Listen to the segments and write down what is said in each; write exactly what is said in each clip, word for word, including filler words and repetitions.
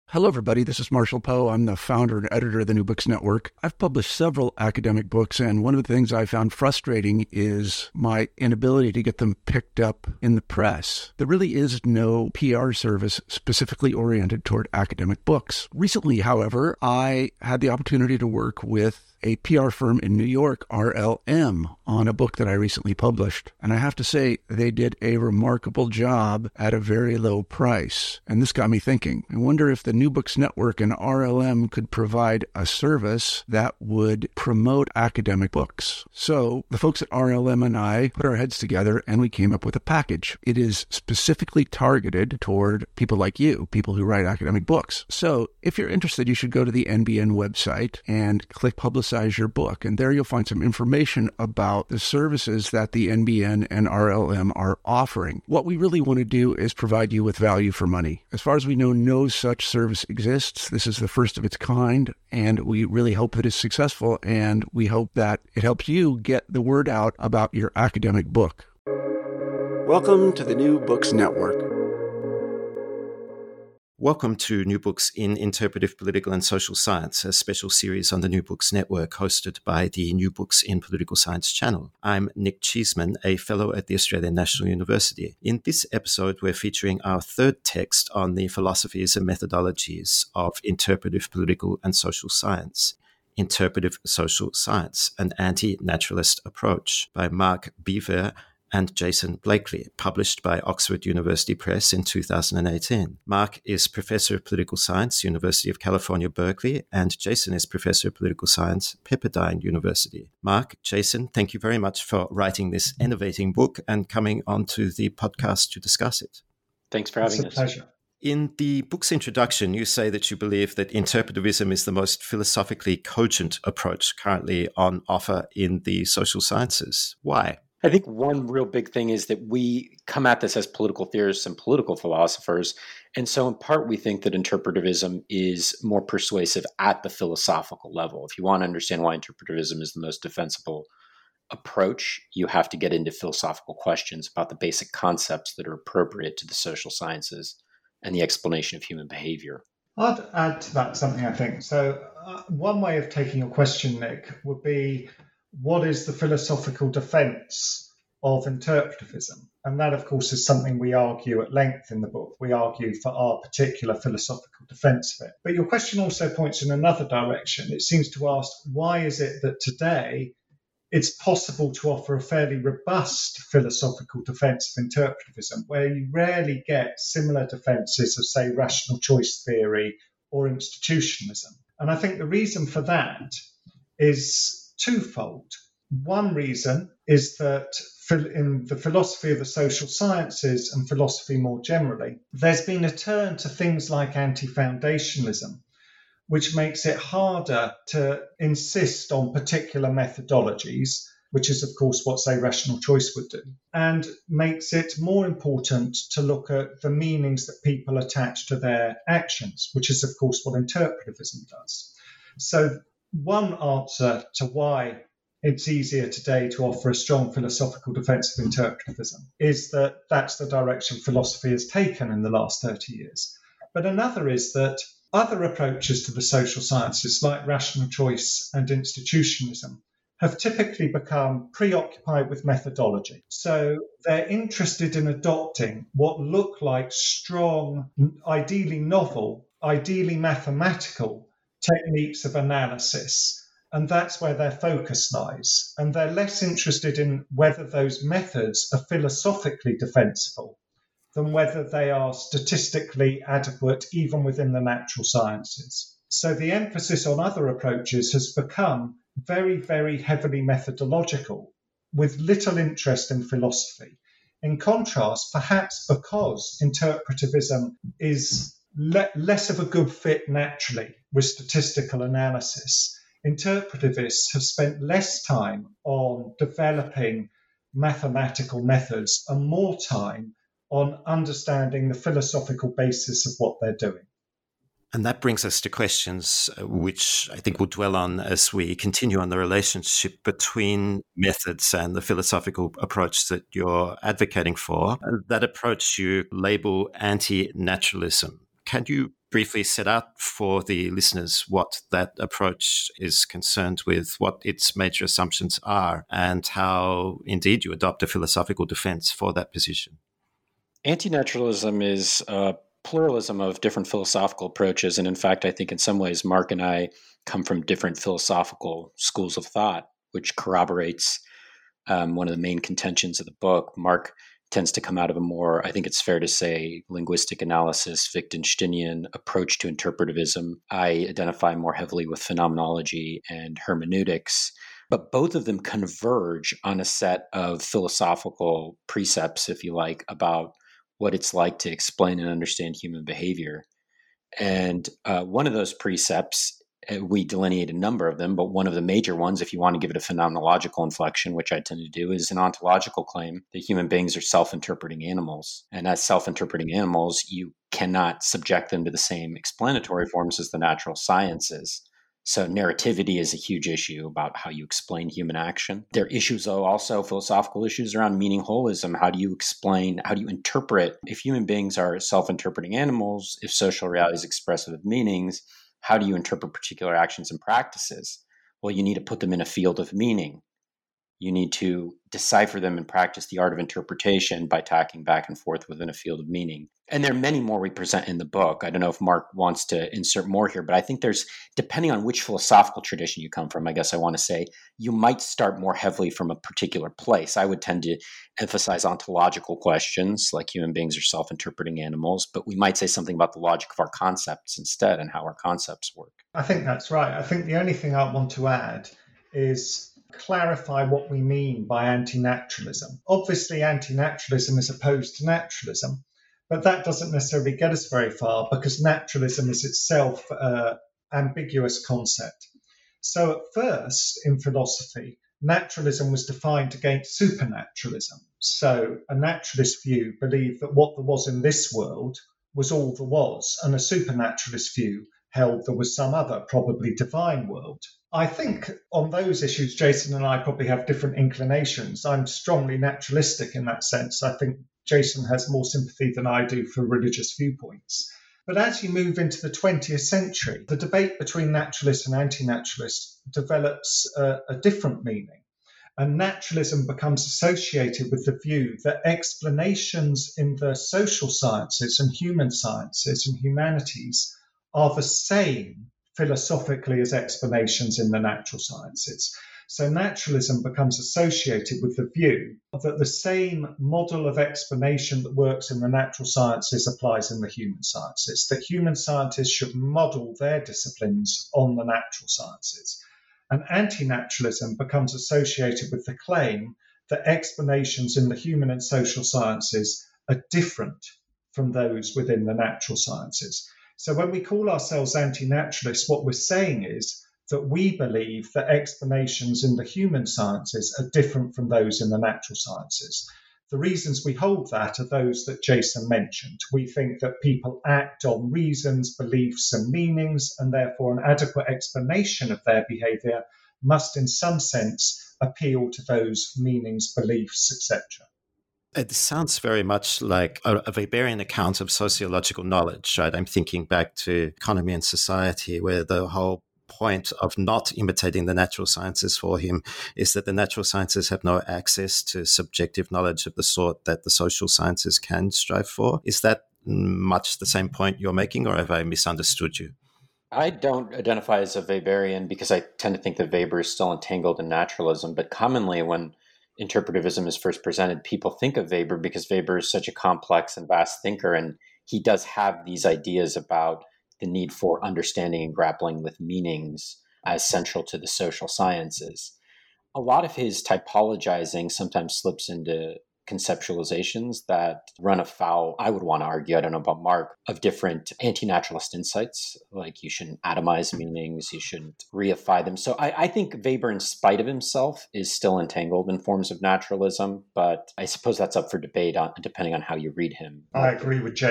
Hello, everybody. This is Marshall Poe. I'm the founder and editor of the New Books Network. I've published several academic books, and one of the things I found frustrating is my inability to get them picked up in the press. There really is no P R service specifically oriented toward academic books. Recently, however, I had the opportunity to work with a P R firm in New York, R L M, on a book that I recently published. And I have to say, they did a remarkable job at a very low price. And this got me thinking. I wonder if the New Books Network and R L M could provide a service that would promote academic books. So the folks at R L M and I put our heads together and we came up with a package. It is specifically targeted toward people like you, people who write academic books. So if you're interested, you should go to the N B N website and click Publicize your book. And there you'll find some information about the services that the N B N and R L M are offering. What we really want to do is provide you with value for money. As far as we know, no such service exists. This is the first of its kind, and we really hope that it's successful, and we hope that it helps you get the word out about your academic book. Welcome to the New Books Network. Welcome to New Books in Interpretive Political and Social Science, a special series on the New Books Network hosted by the New Books in Political Science channel. I'm Nick Cheesman, a fellow at the Australian National University. In this episode, we're featuring our third text on the philosophies and methodologies of interpretive political and social science. Interpretive Social Science, an Anti-Naturalist Approach, by Mark Beaver and Jason Blakely, published by Oxford University Press in two thousand eighteen. Mark is Professor of Political Science, University of California, Berkeley, and Jason is Professor of Political Science, Pepperdine University. Mark, Jason, thank you very much for writing this innovating book and coming onto the podcast to discuss it. Thanks for having us. It's a pleasure. In the book's introduction, you say that you believe that interpretivism is the most philosophically cogent approach currently on offer in the social sciences. Why? I think one real big thing is that we come at this as political theorists and political philosophers. And so in part, we think that interpretivism is more persuasive at the philosophical level. If you want to understand why interpretivism is the most defensible approach, you have to get into philosophical questions about the basic concepts that are appropriate to the social sciences and the explanation of human behavior. I'd add to that something, I think. So uh, one way of taking your question, Nick, would be, what is the philosophical defense of interpretivism? And that, of course, is something we argue at length in the book. We argue for our particular philosophical defense of it. But your question also points in another direction. It seems to ask, why is it that today it's possible to offer a fairly robust philosophical defense of interpretivism, where you rarely get similar defenses of, say, rational choice theory or institutionalism? And I think the reason for that is twofold. One reason is that in the philosophy of the social sciences and philosophy more generally, there's been a turn to things like anti-foundationalism, which makes it harder to insist on particular methodologies, which is, of course, what, say, rational choice would do, and makes it more important to look at the meanings that people attach to their actions, which is, of course, what interpretivism does. So one answer to why it's easier today to offer a strong philosophical defense of interpretivism is that that's the direction philosophy has taken in the last thirty years. But another is that other approaches to the social sciences, like rational choice and institutionalism, have typically become preoccupied with methodology. So they're interested in adopting what look like strong, ideally novel, ideally mathematical techniques of analysis, and that's where their focus lies. And they're less interested in whether those methods are philosophically defensible than whether they are statistically adequate even within the natural sciences. So the emphasis on other approaches has become very, very heavily methodological, with little interest in philosophy. In contrast, perhaps because interpretivism is le- less of a good fit naturally with statistical analysis, interpretivists have spent less time on developing mathematical methods and more time on understanding the philosophical basis of what they're doing. And that brings us to questions which I think we'll dwell on as we continue on the relationship between methods and the philosophical approach that you're advocating for. That approach you label anti-naturalism. Can you briefly set out for the listeners what that approach is concerned with, what its major assumptions are, and how indeed you adopt a philosophical defense for that position? Anti-naturalism is a pluralism of different philosophical approaches. And in fact, I think in some ways, Mark and I come from different philosophical schools of thought, which corroborates um, one of the main contentions of the book. Mark tends to come out of a more, I think it's fair to say, linguistic analysis, Wittgensteinian approach to interpretivism. I identify more heavily with phenomenology and hermeneutics, but both of them converge on a set of philosophical precepts, if you like, about what it's like to explain and understand human behavior. And uh, one of those precepts, we delineate a number of them, but one of the major ones, if you want to give it a phenomenological inflection, which I tend to do, is an ontological claim that human beings are self-interpreting animals. And as self-interpreting animals, you cannot subject them to the same explanatory forms as the natural sciences. So narrativity is a huge issue about how you explain human action. There are issues, though, also philosophical issues around meaning holism. How do you explain, how do you interpret, if human beings are self-interpreting animals, if social reality is expressive of meanings, how do you interpret particular actions and practices? Well, you need to put them in a field of meaning. You need to decipher them and practice the art of interpretation by tacking back and forth within a field of meaning. And there are many more we present in the book. I don't know if Mark wants to insert more here, but I think there's, depending on which philosophical tradition you come from, I guess I want to say, you might start more heavily from a particular place. I would tend to emphasize ontological questions, like human beings are self-interpreting animals, but we might say something about the logic of our concepts instead and how our concepts work. I think that's right. I think the only thing I want to add is clarify what we mean by anti-naturalism. Obviously, anti-naturalism is opposed to naturalism, but that doesn't necessarily get us very far because naturalism is itself an ambiguous concept. So at first, in philosophy, naturalism was defined against supernaturalism. So a naturalist view believed that what there was in this world was all there was, and a supernaturalist view held there was some other, probably divine world. I think on those issues, Jason and I probably have different inclinations. I'm strongly naturalistic in that sense. I think Jason has more sympathy than I do for religious viewpoints. But as you move into the twentieth century, the debate between naturalists and anti-naturalists develops a, a different meaning. And naturalism becomes associated with the view that explanations in the social sciences and human sciences and humanities are the same philosophically as explanations in the natural sciences. So naturalism becomes associated with the view that the same model of explanation that works in the natural sciences applies in the human sciences, that human scientists should model their disciplines on the natural sciences. And anti-naturalism becomes associated with the claim that explanations in the human and social sciences are different from those within the natural sciences. So when we call ourselves anti-naturalists, what we're saying is that we believe that explanations in the human sciences are different from those in the natural sciences. The reasons we hold that are those that Jason mentioned. We think that people act on reasons, beliefs, and meanings, and therefore an adequate explanation of their behavior must in some sense appeal to those meanings, beliefs, et cetera. It sounds very much like a, a Weberian account of sociological knowledge, right? I'm thinking back to Economy and Society, where the whole point of not imitating the natural sciences for him is that the natural sciences have no access to subjective knowledge of the sort that the social sciences can strive for. Is that much the same point you're making, or have I misunderstood you? I don't identify as a Weberian because I tend to think that Weber is still entangled in naturalism, but commonly when interpretivism is first presented, people think of Weber because Weber is such a complex and vast thinker, and he does have these ideas about the need for understanding and grappling with meanings as central to the social sciences. A lot of his typologizing sometimes slips into conceptualizations that run afoul, I would want to argue, I don't know about Mark, of different anti-naturalist insights, like you shouldn't atomize meanings, you shouldn't reify them. So I, I think Weber, in spite of himself, is still entangled in forms of naturalism, but I suppose that's up for debate on, depending on how you read him. I agree with Jason.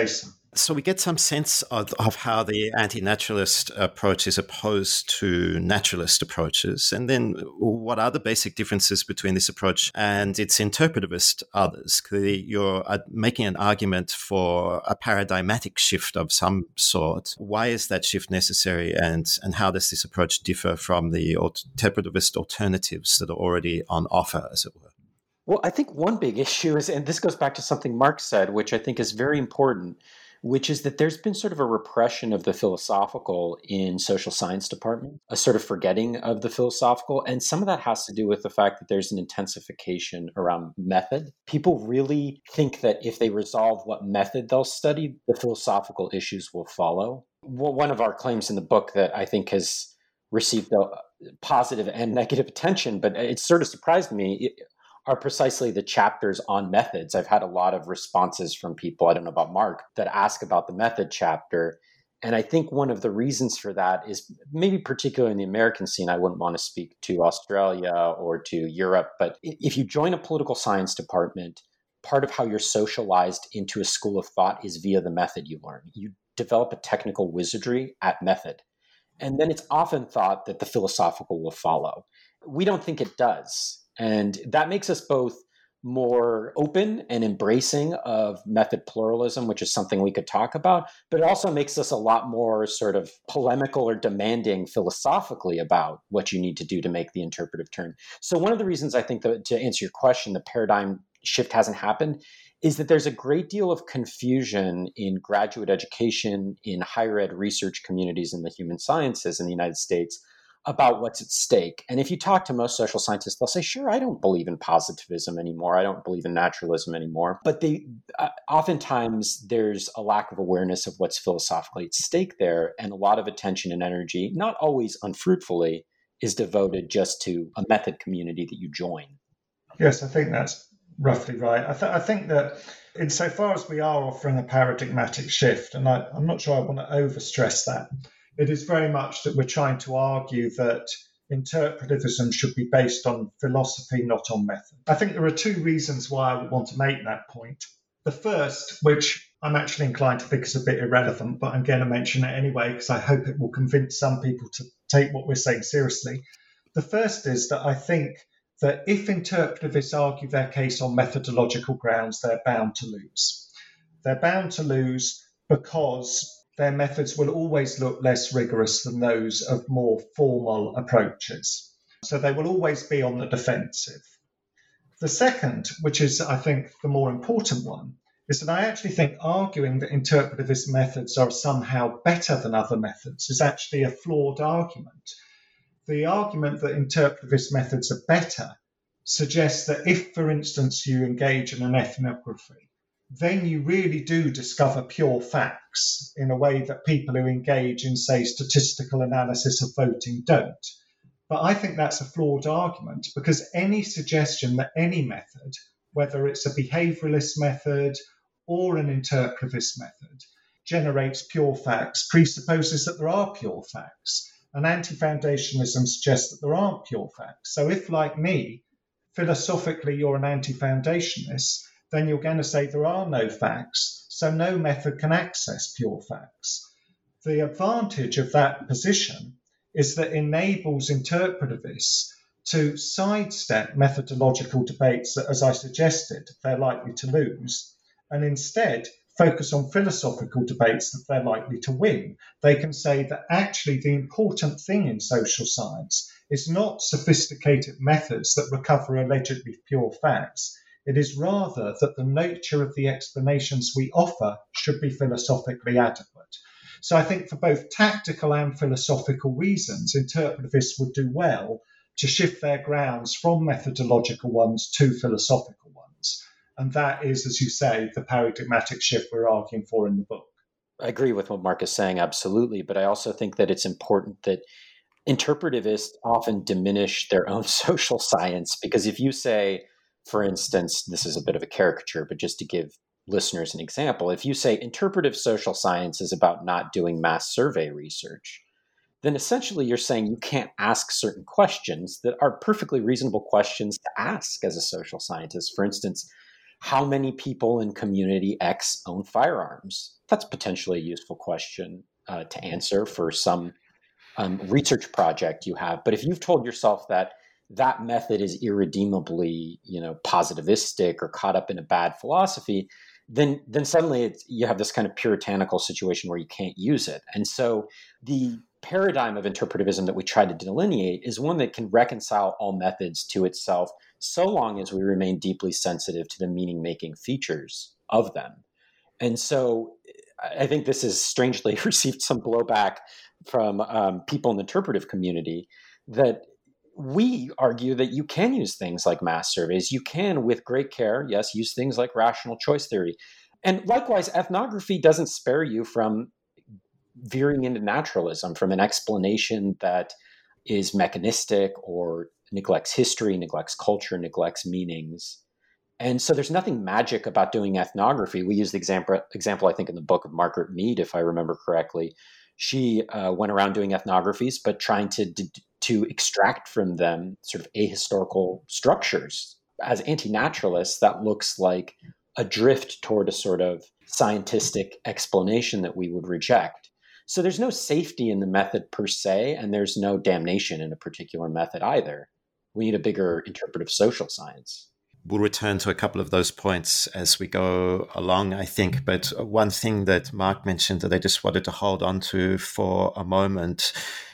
So we get some sense of, of how the anti-naturalist approach is opposed to naturalist approaches. And then what are the basic differences between this approach and its interpretivist others? Clearly, you're making an argument for a paradigmatic shift of some sort. Why is that shift necessary? And, and how does this approach differ from the interpretivist alternatives that are already on offer, as it were? Well, I think one big issue is, and this goes back to something Mark said, which I think is very important, which is that there's been sort of a repression of the philosophical in social science department, a sort of forgetting of the philosophical. And some of that has to do with the fact that there's an intensification around method. People really think that if they resolve what method they'll study, the philosophical issues will follow. Well, one of our claims in the book that I think has received a positive and negative attention, but it sort of surprised me, it, are precisely the chapters on methods. I've had a lot of responses from people, I don't know about Mark, that ask about the method chapter. And I think one of the reasons for that is maybe particularly in the American scene, I wouldn't want to speak to Australia or to Europe, but if you join a political science department, part of how you're socialized into a school of thought is via the method you learn. You develop a technical wizardry at method. And then it's often thought that the philosophical will follow. We don't think it does. And that makes us both more open and embracing of method pluralism, which is something we could talk about, but it also makes us a lot more sort of polemical or demanding philosophically about what you need to do to make the interpretive turn. So one of the reasons I think that, to answer your question, the paradigm shift hasn't happened is that there's a great deal of confusion in graduate education, in higher ed research communities in the human sciences in the United States about what's at stake. And if you talk to most social scientists, they'll say, sure, I don't believe in positivism anymore. I don't believe in naturalism anymore. But they uh, oftentimes there's a lack of awareness of what's philosophically at stake there. And a lot of attention and energy, not always unfruitfully, is devoted just to a method community that you join. Yes, I think that's roughly right. I, th- I think that insofar as we are offering a paradigmatic shift, and I, I'm not sure I want to overstress that, it is very much that we're trying to argue that interpretivism should be based on philosophy, not on method. I think there are two reasons why I would want to make that point. The first, which I'm actually inclined to think is a bit irrelevant, but I'm going to mention it anyway because I hope it will convince some people to take what we're saying seriously. The first is that I think that if interpretivists argue their case on methodological grounds, they're bound to lose. They're bound to lose because their methods will always look less rigorous than those of more formal approaches. So they will always be on the defensive. The second, which is, I think, the more important one, is that I actually think arguing that interpretivist methods are somehow better than other methods is actually a flawed argument. The argument that interpretivist methods are better suggests that if, for instance, you engage in an ethnography, then you really do discover pure facts in a way that people who engage in, say, statistical analysis of voting don't. But I think that's a flawed argument because any suggestion that any method, whether it's a behavioralist method or an interpretivist method, generates pure facts, presupposes that there are pure facts. And anti-foundationism suggests that there aren't pure facts. So if, like me, philosophically you're an anti-foundationist, then you're going to say there are no facts, so no method can access pure facts. The advantage of that position is that it enables interpretivists to sidestep methodological debates that, as I suggested, they're likely to lose, and instead focus on philosophical debates that they're likely to win. They can say that actually the important thing in social science is not sophisticated methods that recover allegedly pure facts. It is rather that the nature of the explanations we offer should be philosophically adequate. So I think for both tactical and philosophical reasons, interpretivists would do well to shift their grounds from methodological ones to philosophical ones. And that is, as you say, the paradigmatic shift we're arguing for in the book. I agree with what Mark is saying, absolutely. But I also think that it's important that interpretivists often diminish their own social science, because if you say, for instance, this is a bit of a caricature, but just to give listeners an example, if you say interpretive social science is about not doing mass survey research, then essentially you're saying you can't ask certain questions that are perfectly reasonable questions to ask as a social scientist. For instance, how many people in community X own firearms? That's potentially a useful question uh, to answer for some um, research project you have. But if you've told yourself that that method is irredeemably, you know, positivistic or caught up in a bad philosophy, then then suddenly it's, you have this kind of puritanical situation where you can't use it. And so the paradigm of interpretivism that we try to delineate is one that can reconcile all methods to itself, so long as we remain deeply sensitive to the meaning-making features of them. And so I think this has strangely received some blowback from um, people in the interpretive community, that we argue that you can use things like mass surveys. You can, with great care, yes, use things like rational choice theory. And likewise, ethnography doesn't spare you from veering into naturalism, from an explanation that is mechanistic or neglects history, neglects culture, neglects meanings. And so there's nothing magic about doing ethnography. We use the example, example I think, in the book of Margaret Mead, if I remember correctly. She uh, went around doing ethnographies, but trying to d- to extract from them sort of ahistorical structures. As anti-naturalists, that looks like a drift toward a sort of scientistic explanation that we would reject. So there's no safety in the method per se, and there's no damnation in a particular method either. We need a bigger interpretive social science. We'll return to a couple of those points as we go along, I think. But one thing that Mark mentioned that I just wanted to hold on to for a moment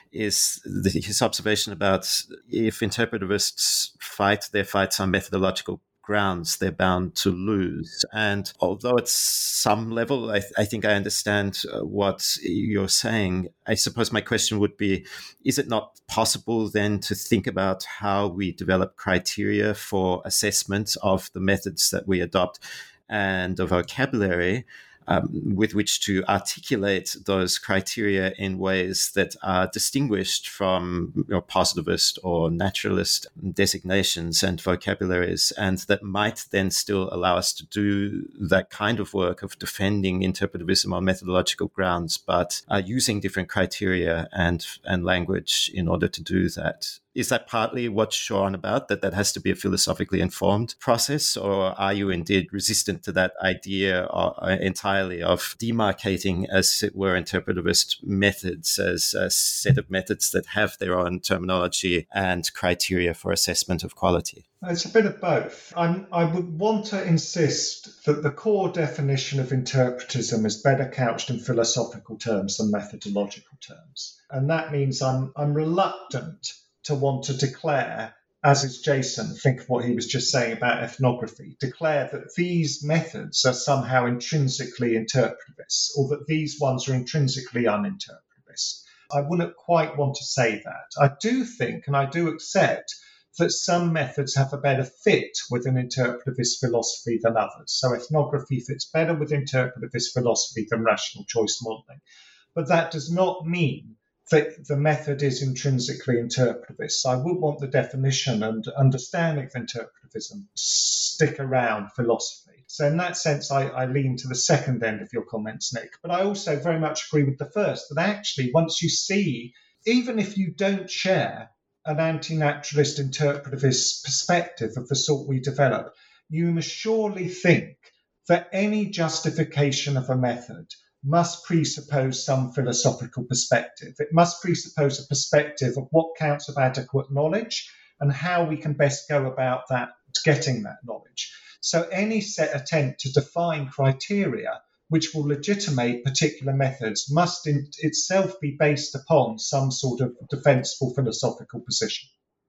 is the, his observation about if interpretivists fight their fights on methodological grounds, they're bound to lose. And although at some level, I, th- I think I understand uh, what you're saying, I suppose my question would be, is it not possible then to think about how we develop criteria for assessment of the methods that we adopt and the vocabulary Um, with which to articulate those criteria in ways that are distinguished from you know, positivist or naturalist designations and vocabularies, and that might then still allow us to do that kind of work of defending interpretivism on methodological grounds, but uh, using different criteria and, and language in order to do that. Is that partly what you're on about, that that has to be a philosophically informed process, or are you indeed resistant to that idea uh, entirely of demarcating, as it were, interpretivist methods as a set of methods that have their own terminology and criteria for assessment of quality? It's a bit of both. I'm, I would want to insist that the core definition of interpretism is better couched in philosophical terms than methodological terms. And that means I'm, I'm reluctant to want to declare, as is Jason, think of what he was just saying about ethnography, declare that these methods are somehow intrinsically interpretivist, or that these ones are intrinsically uninterpretivist. I wouldn't quite want to say that. I do think, and I do accept, that some methods have a better fit with an interpretivist philosophy than others. So ethnography fits better with interpretivist philosophy than rational choice modelling. But that does not mean that the method is intrinsically interpretivist. So I would want the definition and understanding of interpretivism to stick around philosophy. So in that sense, I, I lean to the second end of your comments, Nick. But I also very much agree with the first, that actually once you see, even if you don't share an anti-naturalist interpretivist perspective of the sort we develop, you must surely think that any justification of a method must presuppose some philosophical perspective. It must presuppose a perspective of what counts of adequate knowledge and how we can best go about that, getting that knowledge. So any set attempt to define criteria which will legitimate particular methods must in itself be based upon some sort of defensible philosophical position.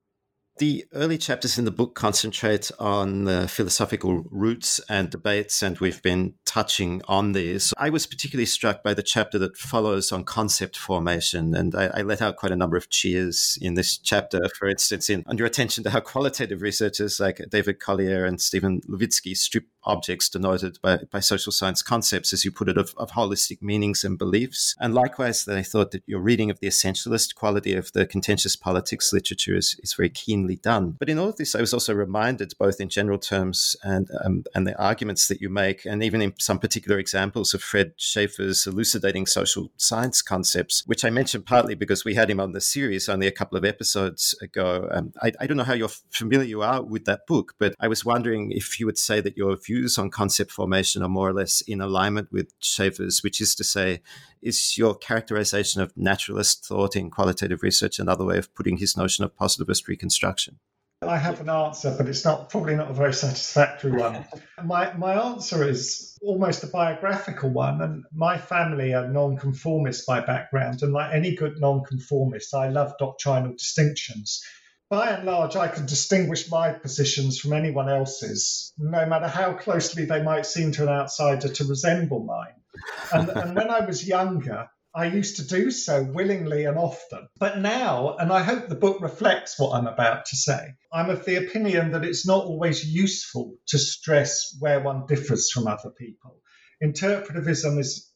The early chapters in the book concentrate on the philosophical roots and debates, and we've been touching on these. I was particularly struck by the chapter that follows on concept formation, and I, I let out quite a number of cheers in this chapter. For instance, in on your attention to how qualitative researchers like David Collier and Stephen Levitsky strip objects denoted by, by social science concepts, as you put it, of, of holistic meanings and beliefs. And likewise, that I thought that your reading of the essentialist quality of the contentious politics literature is, is very keenly done. But in all of this, I was also reminded, both in general terms and um, and the arguments that you make, and even in some particular examples of Fred Schaefer's elucidating social science concepts, which I mentioned partly because we had him on the series only a couple of episodes ago. Um, I, I don't know how you're familiar you are with that book, but I was wondering if you would say that your view views on concept formation are more or less in alignment with Schaeffer's, which is to say, is your characterization of naturalist thought in qualitative research another way of putting his notion of positivist reconstruction? I have an answer, but it's not probably not a very satisfactory one. My my answer is almost a biographical one, and my family are non-conformist by background, and like any good non-conformist, I love doctrinal distinctions. By and large, I can distinguish my positions from anyone else's, no matter how closely they might seem to an outsider to resemble mine. And, and when I was younger, I used to do so willingly and often. But now, and I hope the book reflects what I'm about to say, I'm of the opinion that it's not always useful to stress where one differs from other people. Interpretivism is,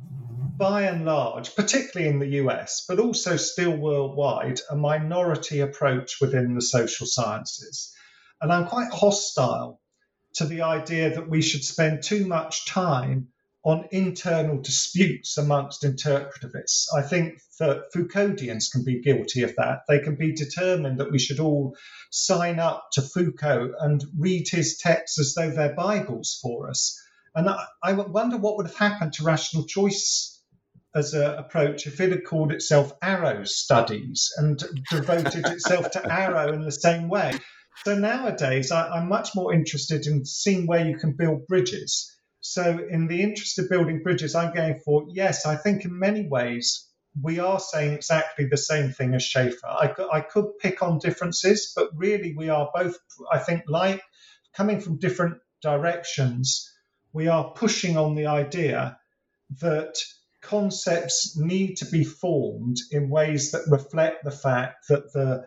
by and large, particularly in the U S, but also still worldwide, a minority approach within the social sciences. And I'm quite hostile to the idea that we should spend too much time on internal disputes amongst interpretivists. I think that Foucauldians can be guilty of that. They can be determined that we should all sign up to Foucault and read his texts as though they're Bibles for us. And I, I wonder what would have happened to rational choice as an approach if it had called itself Arrow Studies and devoted itself to Arrow in the same way. So nowadays, I, I'm much more interested in seeing where you can build bridges. So in the interest of building bridges, I'm going for, yes, I think in many ways we are saying exactly the same thing as Schaeffer. I could, I could pick on differences, but really we are both, I think, like coming from different directions, we are pushing on the idea that concepts need to be formed in ways that reflect the fact that the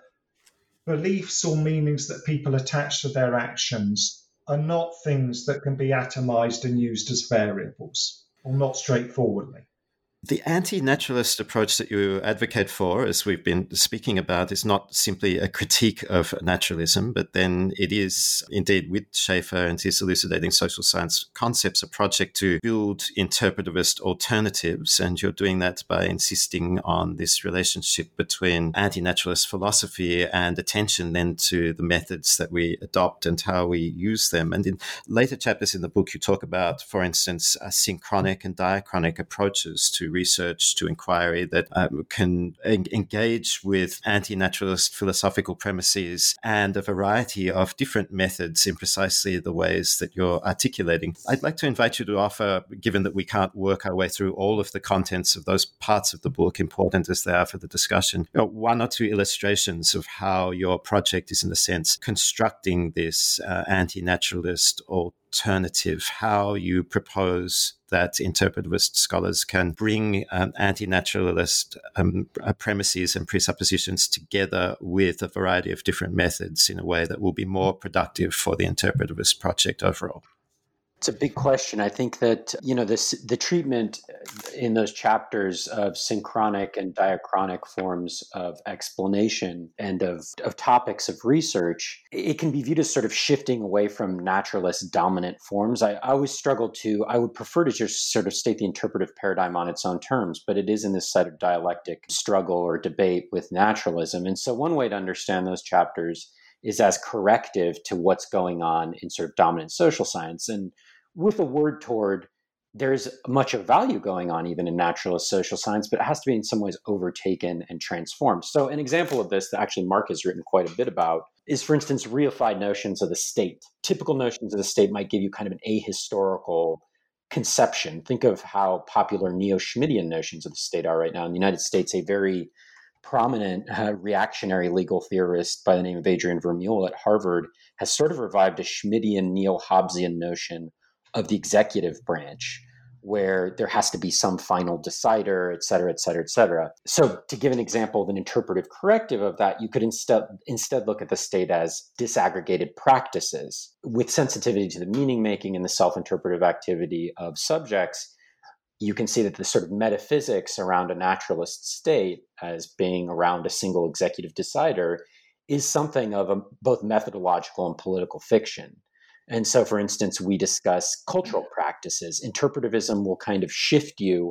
beliefs or meanings that people attach to their actions are not things that can be atomized and used as variables, or not straightforwardly. The anti-naturalist approach that you advocate for, as we've been speaking about, is not simply a critique of naturalism, but then it is indeed, with Schaeffer and his elucidating social science concepts, a project to build interpretivist alternatives. And you're doing that by insisting on this relationship between anti-naturalist philosophy and attention then to the methods that we adopt and how we use them. And in later chapters in the book, you talk about, for instance, uh, synchronic and diachronic approaches to research, to inquiry that um, can en- engage with anti-naturalist philosophical premises and a variety of different methods in precisely the ways that you're articulating. I'd like to invite you to offer, given that we can't work our way through all of the contents of those parts of the book, important as they are for the discussion, you know, one or two illustrations of how your project is, in a sense, constructing this uh, anti-naturalist or alternative, how you propose that interpretivist scholars can bring um, anti-naturalist um, premises and presuppositions together with a variety of different methods in a way that will be more productive for the interpretivist project overall. It's a big question. I think that, you know, this the treatment in those chapters of synchronic and diachronic forms of explanation and of, of topics of research, it can be viewed as sort of shifting away from naturalist dominant forms. I, I always struggle to, I would prefer to just sort of state the interpretive paradigm on its own terms, but it is in this sort of dialectic struggle or debate with naturalism. And so one way to understand those chapters is as corrective to what's going on in sort of dominant social science. And with a word toward, there's much of value going on even in naturalist social science, but it has to be in some ways overtaken and transformed. So an example of this that actually Mark has written quite a bit about is, for instance, reified notions of the state. Typical notions of the state might give you kind of an ahistorical conception. Think of how popular neo-Schmittian notions of the state are right now. In the United States, a very prominent uh, reactionary legal theorist by the name of Adrian Vermeule at Harvard has sort of revived a Schmittian neo-Hobbesian notion of the executive branch, where there has to be some final decider, et cetera, et cetera, et cetera. So to give an example of an interpretive corrective of that, you could instead instead look at the state as disaggregated practices with sensitivity to the meaning making and the self-interpretive activity of subjects. You can see that the sort of metaphysics around a naturalist state as being around a single executive decider is something of a, both methodological and political fiction. And so, for instance, we discuss cultural practices. Interpretivism will kind of shift you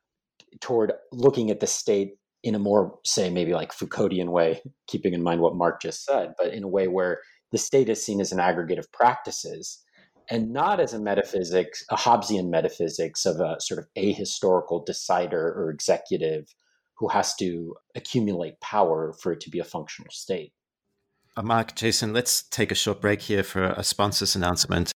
toward looking at the state in a more, say, maybe like Foucauldian way, keeping in mind what Mark just said, but in a way where the state is seen as an aggregate of practices. and not as a metaphysics, a Hobbesian metaphysics of a sort of ahistorical decider or executive who has to accumulate power for it to be a functional state. Uh, Mark, Jason, let's take a short break here for a sponsor's announcement.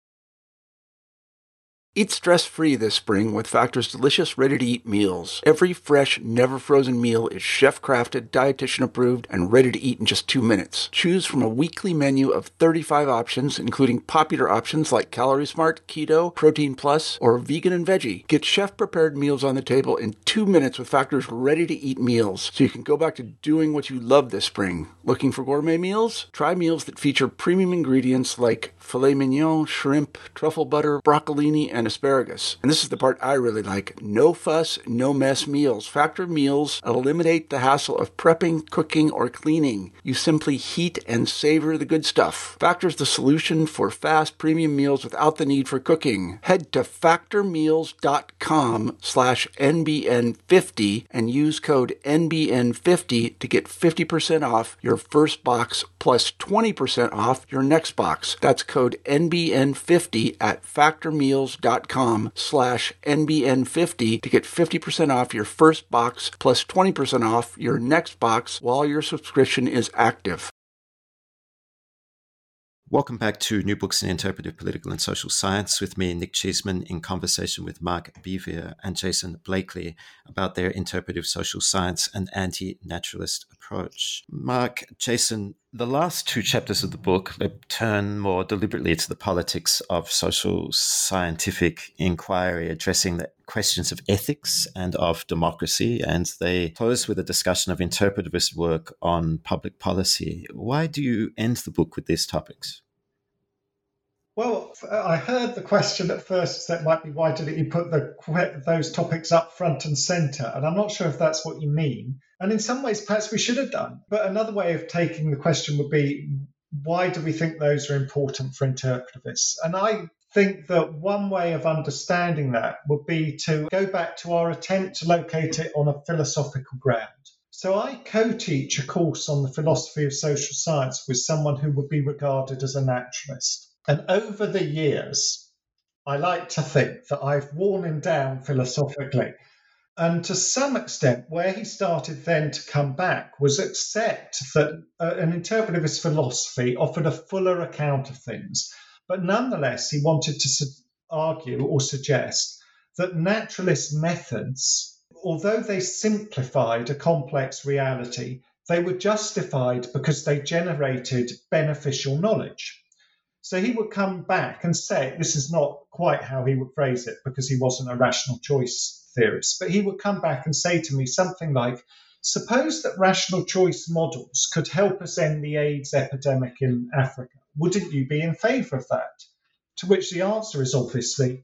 Eat stress-free this spring with Factor's delicious, ready-to-eat meals. Every fresh, never-frozen meal is chef-crafted, dietitian-approved, and ready to eat in just two minutes. Choose from a weekly menu of thirty-five options, including popular options like Calorie Smart, Keto, Protein Plus, or Vegan and Veggie. Get chef-prepared meals on the table in two minutes with Factor's ready-to-eat meals, so you can go back to doing what you love this spring. Looking for gourmet meals? Try meals that feature premium ingredients like filet mignon, shrimp, truffle butter, broccolini, and asparagus. And this is the part I really like. No fuss, no mess meals. Factor meals eliminate the hassle of prepping, cooking, or cleaning. You simply heat and savor the good stuff. Factor's the solution for fast premium meals without the need for cooking. Head to factormeals.com slash NBN50 and use code N B N fifty to get fifty percent off your first box plus twenty percent off your next box. That's code N B N fifty at factormeals.com slash N B N fifty to get fifty percent off your first box plus twenty percent off your next box while your subscription is active. Welcome back to New Books in Interpretive Political and Social Science with me, Nick Cheeseman, in conversation with Mark Bevere and Jason Blakely about their interpretive social science and anti-naturalist approach. Mark, Jason, the last two chapters of the book turn more deliberately to the politics of social scientific inquiry, addressing the questions of ethics and of democracy, and they close with a discussion of interpretivist work on public policy. Why do you end the book with these topics? Well, I heard the question at first that might be, why didn't you put the, those topics up front and centre? And I'm not sure if that's what you mean. And in some ways, perhaps we should have done. But another way of taking the question would be, why do we think those are important for interpretivists? And I think that one way of understanding that would be to go back to our attempt to locate it on a philosophical ground. So I co-teach a course on the philosophy of social science with someone who would be regarded as a naturalist. And over the years, I like to think that I've worn him down philosophically. And to some extent, where he started then to come back was accept that uh, an interpretivist philosophy offered a fuller account of things. But nonetheless, he wanted to su- argue or suggest that naturalist methods, although they simplified a complex reality, they were justified because they generated beneficial knowledge. So he would come back and say, this is not quite how he would phrase it because he wasn't a rational choice theorist, but he would come back and say to me something like, suppose that rational choice models could help us end the AIDS epidemic in Africa. Wouldn't you be in favour of that? To which the answer is obviously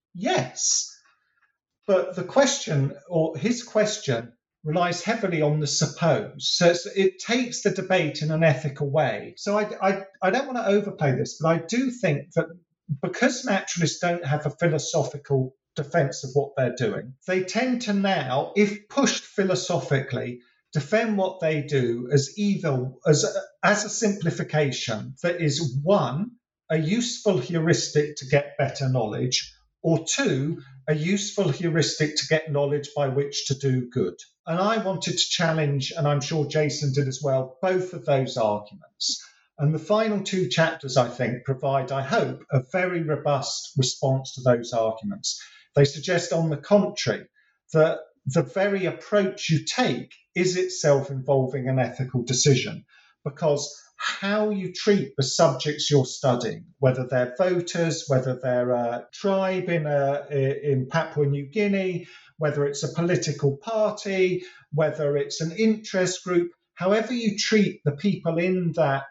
yes. But the question, or his question, relies heavily on the suppose. So it's, it takes the debate in an ethical way. So I, I, I don't want to overplay this, but I do think that because naturalists don't have a philosophical defense of what they're doing, they tend to now, if pushed philosophically, defend what they do as either as a, as a simplification that is, one, a useful heuristic to get better knowledge, or two, a useful heuristic to get knowledge by which to do good. And I wanted to challenge, and I'm sure Jason did as well, both of those arguments. And the final two chapters, I think, provide, I hope, a very robust response to those arguments. They suggest, on the contrary, that the very approach you take is itself involving an ethical decision, because how you treat the subjects you're studying, whether they're voters, whether they're a tribe in, a, in Papua New Guinea, whether it's a political party, whether it's an interest group, however you treat the people in that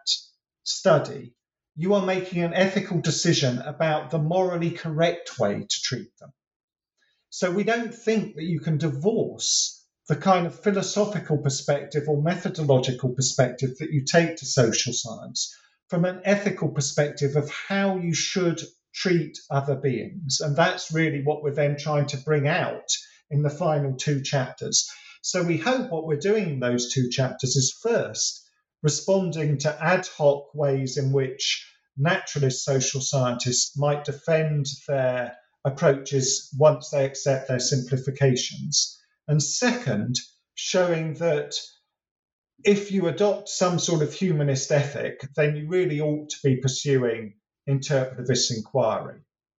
study, you are making an ethical decision about the morally correct way to treat them. So we don't think that you can divorce the kind of philosophical perspective or methodological perspective that you take to social science from an ethical perspective of how you should treat other beings. And that's really what we're then trying to bring out in the final two chapters. So we hope what we're doing in those two chapters is first responding to ad hoc ways in which naturalist social scientists might defend their approaches once they accept their simplifications. And second, showing that if you adopt some sort of humanist ethic, then you really ought to be pursuing interpretivist inquiry.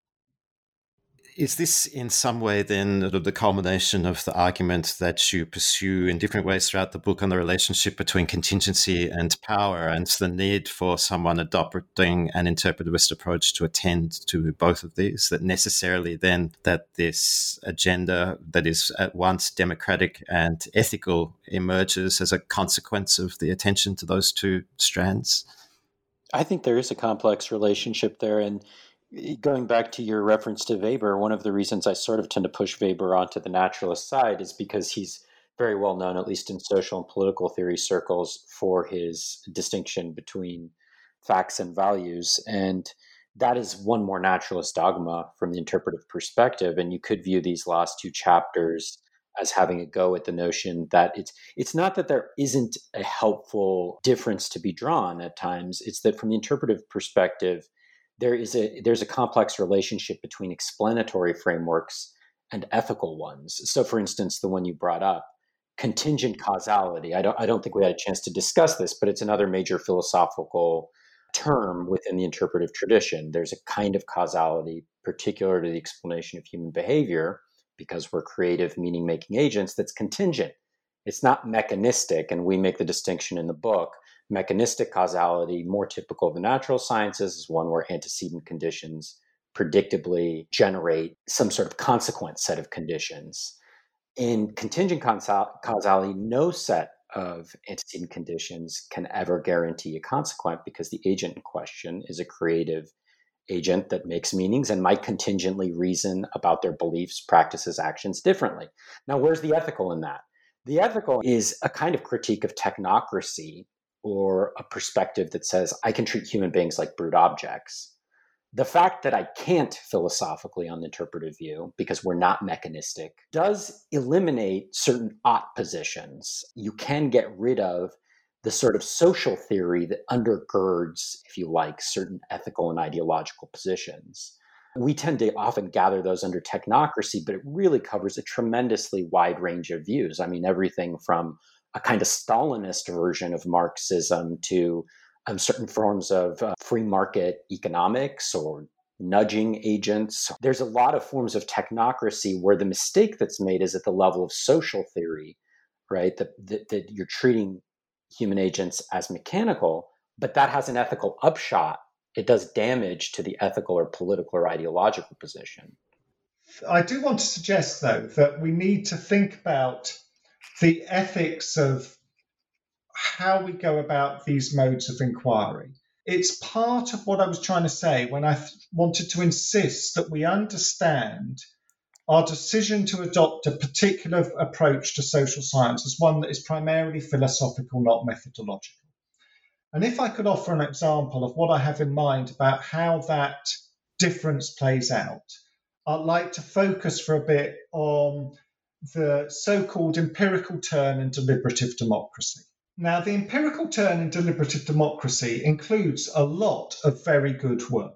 Is this in some way then the culmination of the argument that you pursue in different ways throughout the book on the relationship between contingency and power, and the need for someone adopting an interpretivist approach to attend to both of these, that necessarily then that this agenda that is at once democratic and ethical emerges as a consequence of the attention to those two strands? I think there is a complex relationship there. And going back to your reference to Weber, one of the reasons I sort of tend to push Weber onto the naturalist side is because he's very well known, at least in social and political theory circles, for his distinction between facts and values. And that is one more naturalist dogma from the interpretive perspective. And you could view these last two chapters as having a go at the notion that it's it's not that there isn't a helpful difference to be drawn at times. It's that from the interpretive perspective, there is a there's a complex relationship between explanatory frameworks and ethical ones. So, for instance, the one you brought up, contingent causality. I don't I don't think we had a chance to discuss this, but it's another major philosophical term within the interpretive tradition. There's a kind of causality particular to the explanation of human behavior, because we're creative, meaning-making agents, that's contingent. It's not mechanistic, and we make the distinction in the book. Mechanistic causality, more typical of the natural sciences, is one where antecedent conditions predictably generate some sort of consequent set of conditions. In contingent causality, no set of antecedent conditions can ever guarantee a consequent, because the agent in question is a creative agent that makes meanings and might contingently reason about their beliefs, practices, actions differently. Now, where's the ethical in that? The ethical is a kind of critique of technocracy, or a perspective that says, I can treat human beings like brute objects. The fact that I can't philosophically on the interpretive view, because we're not mechanistic, does eliminate certain ought positions. You can get rid of the sort of social theory that undergirds, if you like, certain ethical and ideological positions. We tend to often gather those under technocracy, but it really covers a tremendously wide range of views. I mean, everything from a kind of Stalinist version of Marxism to um, certain forms of uh, free market economics or nudging agents. There's a lot of forms of technocracy where the mistake that's made is at the level of social theory, right? That, that, that you're treating human agents as mechanical, but that has an ethical upshot. It does damage to the ethical or political or ideological position. I do want to suggest, though, that we need to think about the ethics of how we go about these modes of inquiry. It's part of what I was trying to say when I th- wanted to insist that we understand our decision to adopt a particular approach to social science as one that is primarily philosophical, not methodological. And if I could offer an example of what I have in mind about how that difference plays out, I'd like to focus for a bit on the so-called empirical turn in deliberative democracy. Now, the empirical turn in deliberative democracy includes a lot of very good work,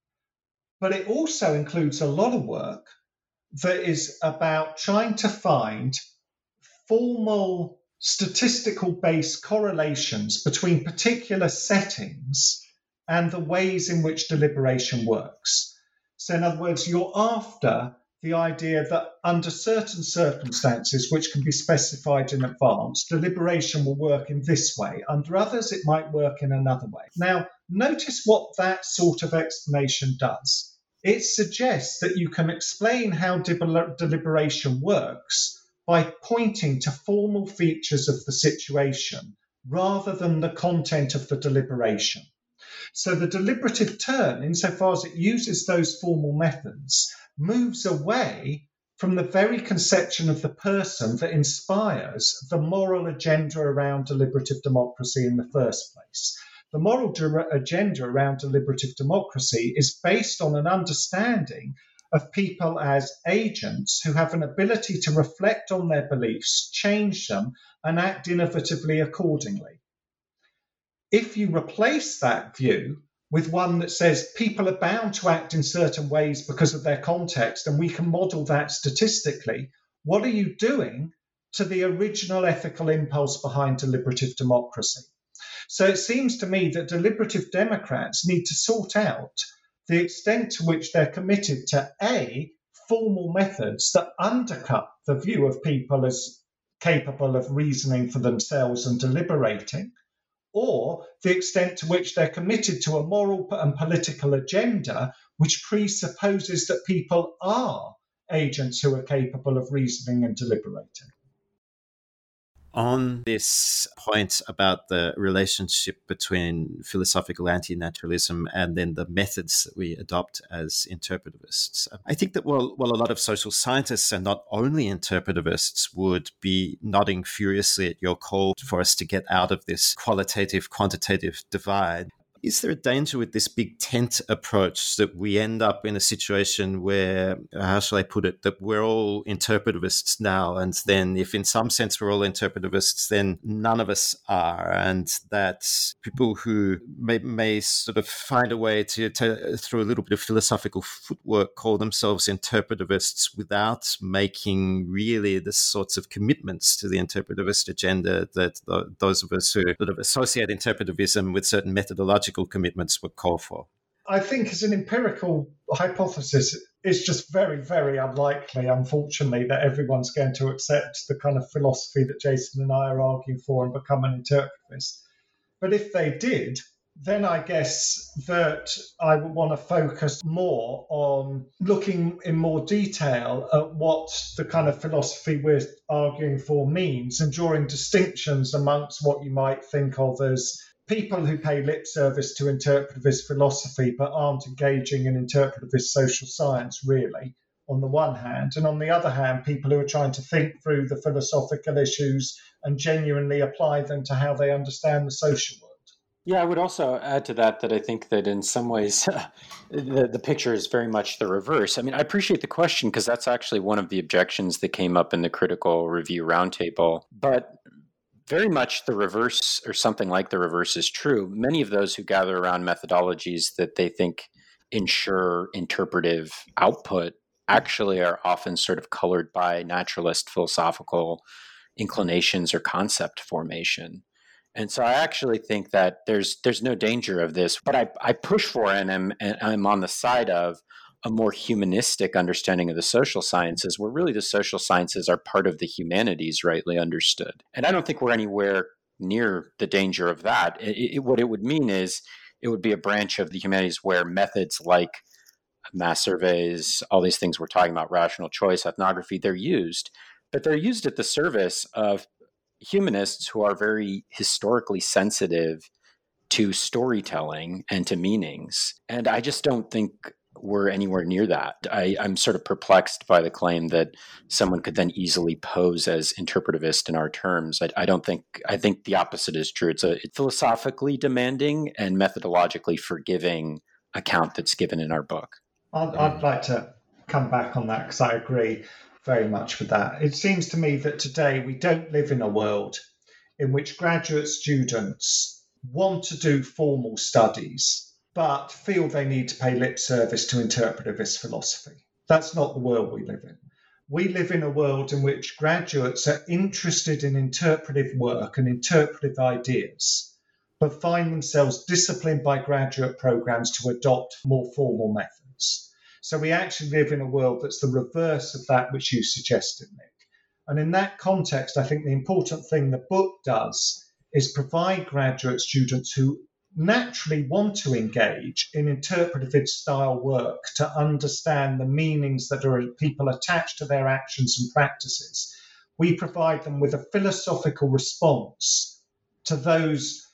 but it also includes a lot of work that is about trying to find formal statistical-based correlations between particular settings and the ways in which deliberation works. So in other words, you're after the idea that under certain circumstances, which can be specified in advance, deliberation will work in this way. Under others, it might work in another way. Now, notice what that sort of explanation does. It suggests that you can explain how de- deliberation works by pointing to formal features of the situation rather than the content of the deliberation. So the deliberative turn, insofar as it uses those formal methods, moves away from the very conception of the person that inspires the moral agenda around deliberative democracy in the first place. The moral de- agenda around deliberative democracy is based on an understanding of people as agents who have an ability to reflect on their beliefs, change them, and act innovatively accordingly. If you replace that view with one that says people are bound to act in certain ways because of their context, and we can model that statistically, what are you doing to the original ethical impulse behind deliberative democracy? So it seems to me that deliberative democrats need to sort out the extent to which they're committed to A, formal methods that undercut the view of people as capable of reasoning for themselves and deliberating, or the extent to which they're committed to a moral and political agenda which presupposes that people are agents who are capable of reasoning and deliberating. On this point about the relationship between philosophical anti-naturalism and then the methods that we adopt as interpretivists, I think that while, while a lot of social scientists and not only interpretivists would be nodding furiously at your call for us to get out of this qualitative-quantitative divide, is there a danger with this big tent approach that we end up in a situation where, how shall I put it, that we're all interpretivists now, and then if in some sense we're all interpretivists, then none of us are, and that people who may, may sort of find a way to, to, through a little bit of philosophical footwork, call themselves interpretivists without making really the sorts of commitments to the interpretivist agenda that the, those of us who sort of associate interpretivism with certain methodological commitments would call for? I think as an empirical hypothesis, it's just very, very unlikely, unfortunately, that everyone's going to accept the kind of philosophy that Jason and I are arguing for and become an interpretivist. But if they did, then I guess that I would want to focus more on looking in more detail at what the kind of philosophy we're arguing for means and drawing distinctions amongst what you might think of as people who pay lip service to interpretivist philosophy but aren't engaging in interpretivist social science, really, on the one hand, and on the other hand, people who are trying to think through the philosophical issues and genuinely apply them to how they understand the social world. Yeah, I would also add to that that I think that in some ways the, the picture is very much the reverse. I mean, I appreciate the question because that's actually one of the objections that came up in the Critical Review Roundtable. But very much the reverse, or something like the reverse, is true. Many of those who gather around methodologies that they think ensure interpretive output actually are often sort of colored by naturalist philosophical inclinations or concept formation. And so I actually think that there's there's no danger of this, but I, I push for and I'm, and I'm on the side of a more humanistic understanding of the social sciences, where really the social sciences are part of the humanities, rightly understood. And I don't think we're anywhere near the danger of that. It, it, what it would mean is it would be a branch of the humanities where methods like mass surveys, all these things we're talking about, rational choice, ethnography, they're used, but they're used at the service of humanists who are very historically sensitive to storytelling and to meanings. And I just don't think we're anywhere near that. I, I'm sort of perplexed by the claim that someone could then easily pose as interpretivist in our terms. I, I don't think, I think the opposite is true. It's a philosophically demanding and methodologically forgiving account that's given in our book. I'd, I'd like to come back on that because I agree very much with that. It seems to me that today we don't live in a world in which graduate students want to do formal studies but feel they need to pay lip service to interpretivist philosophy. That's not the world we live in. We live in a world in which graduates are interested in interpretive work and interpretive ideas, but find themselves disciplined by graduate programs to adopt more formal methods. So we actually live in a world that's the reverse of that which you suggested, Nick. And in that context, I think the important thing the book does is provide graduate students who naturally want to engage in interpretive style work to understand the meanings that are people attach to their actions and practices. We provide them with a philosophical response to those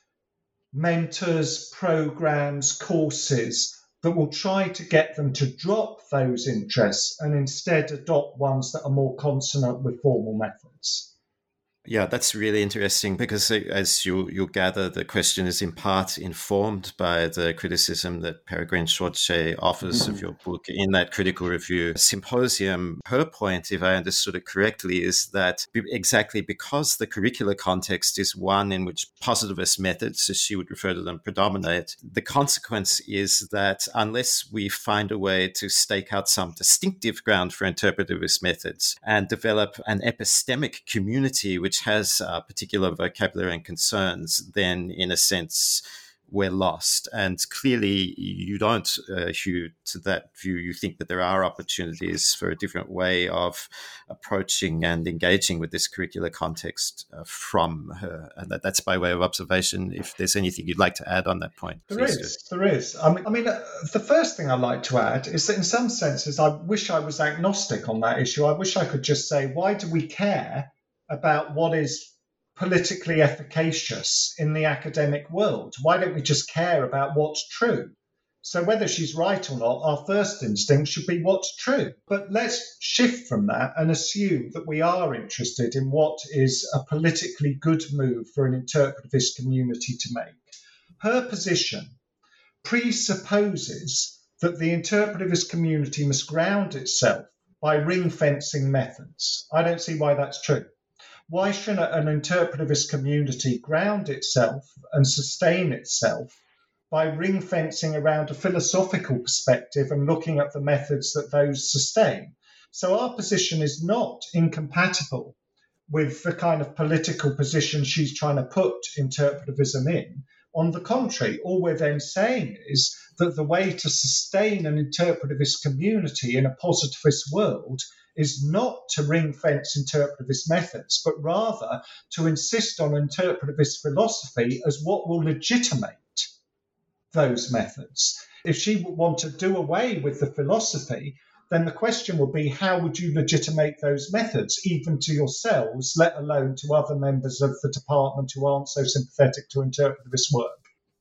mentors, programs, courses that will try to get them to drop those interests and instead adopt ones that are more consonant with formal methods. Yeah, that's really interesting because, as you you gather, the question is in part informed by the criticism that Peregrine Schwartz offers of your book in that critical review symposium. Her point, if I understood it correctly, is that exactly because the curricular context is one in which positivist methods, as she would refer to them, predominate, the consequence is that unless we find a way to stake out some distinctive ground for interpretivist methods and develop an epistemic community which has uh, particular vocabulary and concerns, then in a sense we're lost. And clearly you don't, uh, Hugh, to that view, you think that there are opportunities for a different way of approaching and engaging with this curricular context uh, from her. And that, that's by way of observation. If there's anything you'd like to add on that point, there please is. do. There is. I mean, I mean uh, the first thing I'd like to add is that in some senses, I wish I was agnostic on that issue. I wish I could just say, why do we care about what is politically efficacious in the academic world? Why don't we just care about what's true? So whether she's right or not, our first instinct should be what's true. But let's shift from that and assume that we are interested in what is a politically good move for an interpretivist community to make. Her position presupposes that the interpretivist community must ground itself by ring-fencing methods. I don't see why that's true. Why shouldn't an interpretivist community ground itself and sustain itself by ring-fencing around a philosophical perspective and looking at the methods that those sustain? So our position is not incompatible with the kind of political position she's trying to put interpretivism in. On the contrary, all we're then saying is that the way to sustain an interpretivist community in a positivist world is not to ring-fence interpretivist methods, but rather to insist on interpretivist philosophy as what will legitimate those methods. If she would want to do away with the philosophy, then the question would be, how would you legitimate those methods, even to yourselves, let alone to other members of the department who aren't so sympathetic to interpretivist work?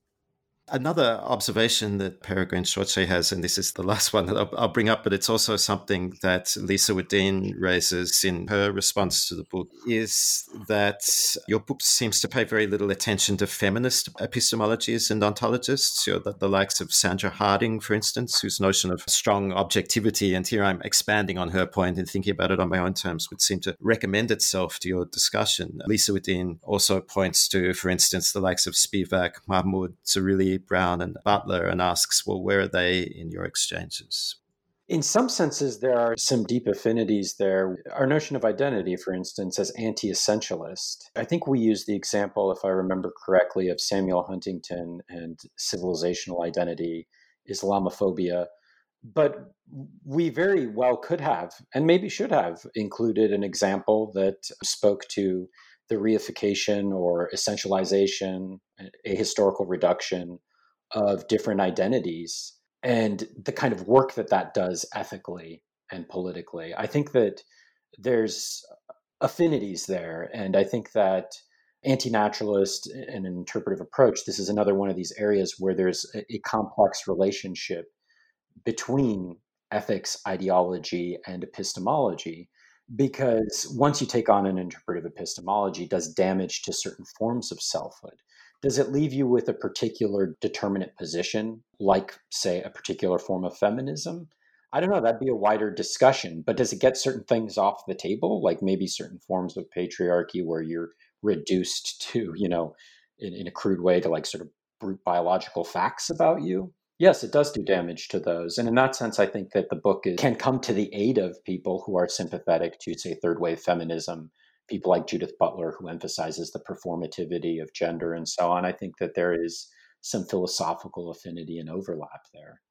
Another observation that Peregrine Schwartz has, and this is the last one that I'll, I'll bring up, but it's also something that Lisa Wedeen raises in her response to the book, is that your book seems to pay very little attention to feminist epistemologies and ontologists, you know, the, the likes of Sandra Harding, for instance, whose notion of strong objectivity, and here I'm expanding on her point and thinking about it on my own terms, would seem to recommend itself to your discussion. Lisa Wedeen also points to, for instance, the likes of Spivak, Mahmoud, Zarili, Brown and Butler, and asks, well, where are they in your exchanges? In some senses, there are some deep affinities there. Our notion of identity, for instance, as anti-essentialist. I think we use the example, if I remember correctly, of Samuel Huntington and civilizational identity, Islamophobia. But we very well could have, and maybe should have, included an example that spoke to the reification or essentialization, a historical reduction of different identities, and the kind of work that that does ethically and politically. I think that there's affinities there, and I think that anti-naturalist and an interpretive approach, this is another one of these areas where there's a, a complex relationship between ethics, ideology, and epistemology, because once you take on an interpretive epistemology, it does damage to certain forms of selfhood. Does it leave you with a particular determinate position, like, say, a particular form of feminism? I don't know, that'd be a wider discussion, but does it get certain things off the table, like maybe certain forms of patriarchy where you're reduced to, you know, in, in a crude way to like sort of brute biological facts about you? Yes, it does do damage to those. And in that sense, I think that the book is, can come to the aid of people who are sympathetic to, say, third wave feminism, people like Judith Butler, who emphasizes the performativity of gender and so on. I think that there is some philosophical affinity and overlap there.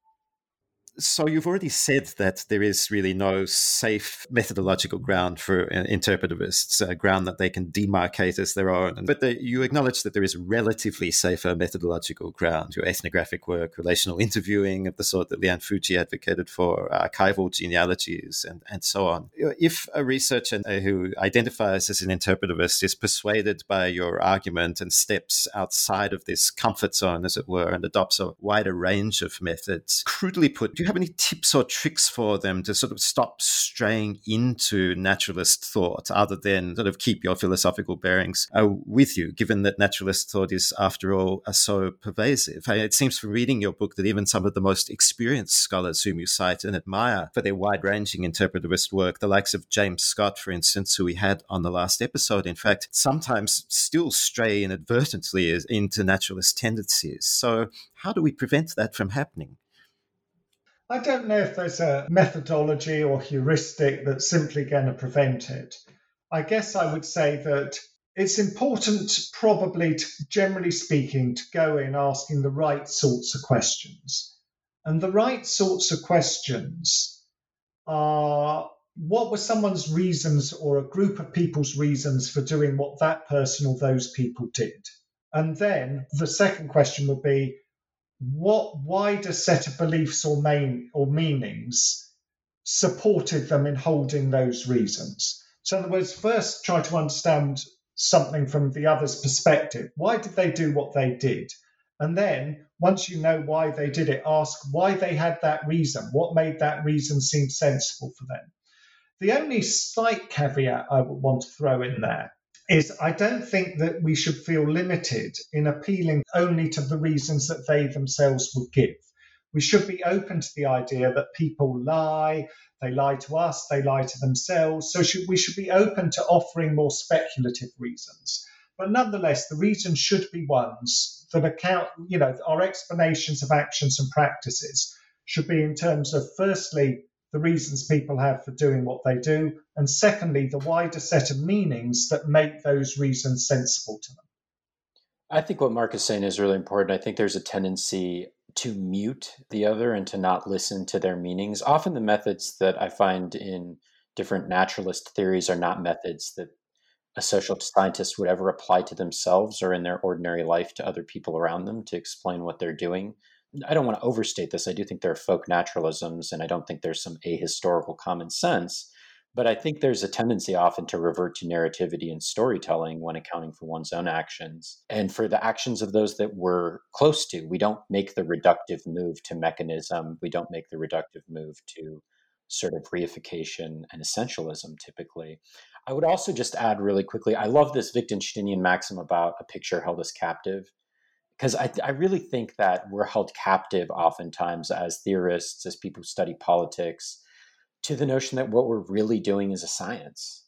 So you've already said that there is really no safe methodological ground for interpretivists, a ground that they can demarcate as their own. But the, you acknowledge that there is relatively safer methodological ground, your ethnographic work, relational interviewing of the sort that Lian Fuji advocated for, archival genealogies, and, and so on. If a researcher who identifies as an interpretivist is persuaded by your argument and steps outside of this comfort zone, as it were, and adopts a wider range of methods, crudely put, do you have any tips or tricks for them to sort of stop straying into naturalist thought, other than sort of keep your philosophical bearings uh, with you, given that naturalist thought is, after all, uh, so pervasive? It seems from reading your book that even some of the most experienced scholars whom you cite and admire for their wide-ranging interpretivist work, the likes of James Scott, for instance, who we had on the last episode, in fact, sometimes still stray inadvertently into naturalist tendencies. So how do we prevent that from happening? I don't know if there's a methodology or heuristic that's simply going to prevent it. I guess I would say that it's important, probably, to, generally speaking, to go in asking the right sorts of questions. And the right sorts of questions are, what were someone's reasons or a group of people's reasons for doing what that person or those people did? And then the second question would be, what wider set of beliefs or main or meanings supported them in holding those reasons? So in other words, first try to understand something from the other's perspective. Why did they do what they did? And then once you know why they did it, ask why they had that reason. What made that reason seem sensible for them? The only slight caveat I would want to throw in there is I don't think that we should feel limited in appealing only to the reasons that they themselves would give. We should be open to the idea that people lie, they lie to us, they lie to themselves. So should, we should be open to offering more speculative reasons. But nonetheless, the reasons should be ones that account, you know, our explanations of actions and practices should be in terms of, firstly, the reasons people have for doing what they do, and secondly, the wider set of meanings that make those reasons sensible to them. I think what Mark is saying is really important. I think there's a tendency to mute the other and to not listen to their meanings. Often the methods that I find in different naturalist theories are not methods that a social scientist would ever apply to themselves or in their ordinary life to other people around them to explain what they're doing. I don't want to overstate this. I do think there are folk naturalisms, and I don't think there's some ahistorical common sense. But I think there's a tendency often to revert to narrativity and storytelling when accounting for one's own actions. And for the actions of those that we're close to, we don't make the reductive move to mechanism. We don't make the reductive move to sort of reification and essentialism, typically. I would also just add really quickly, I love this Wittgensteinian maxim about a picture held as captive. Because I, I really think that we're held captive oftentimes as theorists, as people who study politics, to the notion that what we're really doing is a science.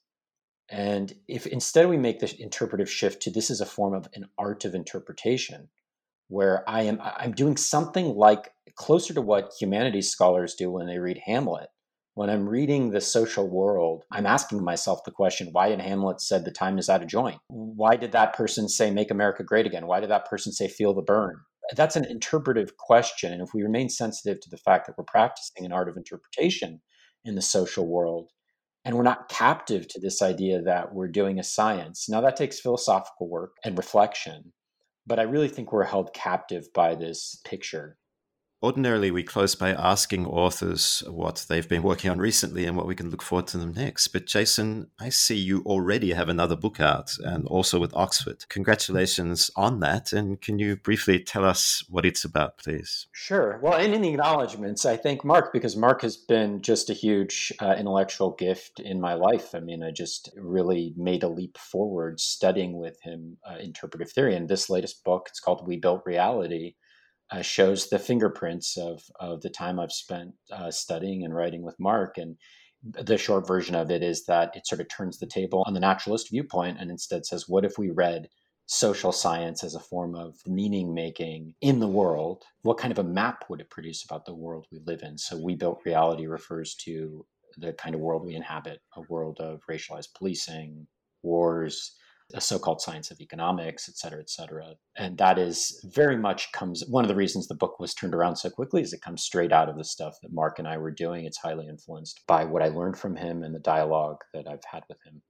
And if instead we make this interpretive shift to this is a form of an art of interpretation, where I am I'm doing something like closer to what humanities scholars do when they read Hamlet. When I'm reading The Social World, I'm asking myself the question, why did Hamlet said the time is out of joint? Why did that person say make America great again? Why did that person say feel the burn? That's an interpretive question. And if we remain sensitive to the fact that we're practicing an art of interpretation in the social world, and we're not captive to this idea that we're doing a science, now that takes philosophical work and reflection, but I really think we're held captive by this picture. Ordinarily, we close by asking authors what they've been working on recently and what we can look forward to them next. But Jason, I see you already have another book out, and also with Oxford. Congratulations on that. And can you briefly tell us what it's about, please? Sure. Well, and in the acknowledgments, I thank Mark, because Mark has been just a huge uh, intellectual gift in my life. I mean, I just really made a leap forward studying with him uh, interpretive theory. And this latest book, it's called We Built Reality, Uh, shows the fingerprints of, of the time I've spent uh, studying and writing with Mark. And the short version of it is that it sort of turns the table on the naturalist viewpoint and instead says, what if we read social science as a form of meaning making in the world? What kind of a map would it produce about the world we live in? So We Built Reality refers to the kind of world we inhabit, a world of racialized policing, wars, a so-called science of economics, et cetera, et cetera. And that is very much comes, one of the reasons the book was turned around so quickly is it comes straight out of the stuff that Mark and I were doing. It's highly influenced by what I learned from him and the dialogue that I've had with him.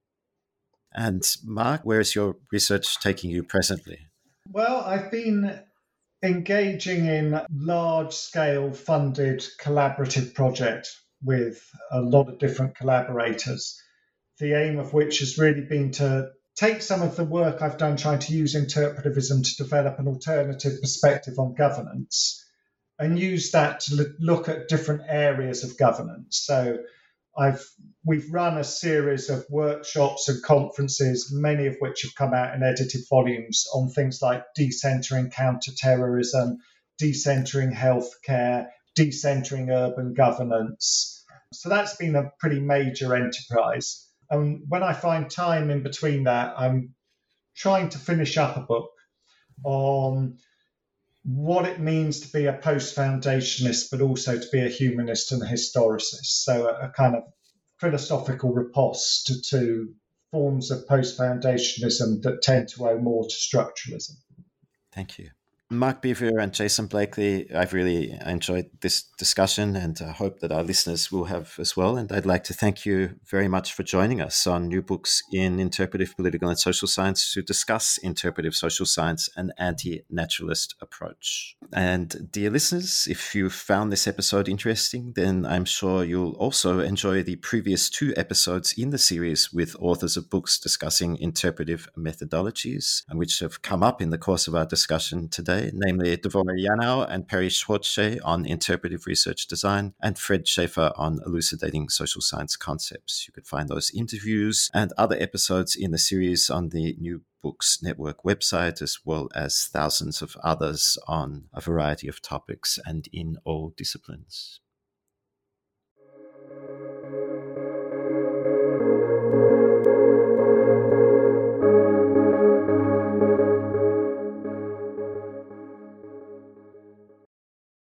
And Mark, where is your research taking you presently? Well, I've been engaging in large-scale funded collaborative projects with a lot of different collaborators, the aim of which has really been to take some of the work I've done trying to use interpretivism to develop an alternative perspective on governance and use that to look at different areas of governance. So I've we've run a series of workshops and conferences, many of which have come out in edited volumes, on things like decentering counterterrorism, decentering healthcare, decentering urban governance. So that's been a pretty major enterprise. And when I find time in between that, I'm trying to finish up a book on what it means to be a post-foundationist, but also to be a humanist and a historicist. So a, a kind of philosophical riposte to, to forms of post-foundationism that tend to owe more to structuralism. Thank you. Mark Beaver and Jason Blakely, I've really enjoyed this discussion, and I hope that our listeners will have as well. And I'd like to thank you very much for joining us on New Books in Interpretive Political and Social Science to discuss interpretive social science and anti-naturalist approach. And dear listeners, if you found this episode interesting, then I'm sure you'll also enjoy the previous two episodes in the series with authors of books discussing interpretive methodologies, and which have come up in the course of our discussion today, namely Devorah Yanau and Perry Schwartz on interpretive research design and Fred Schaefer on elucidating social science concepts. You could find those interviews and other episodes in the series on the New Books Network website, as well as thousands of others on a variety of topics and in all disciplines.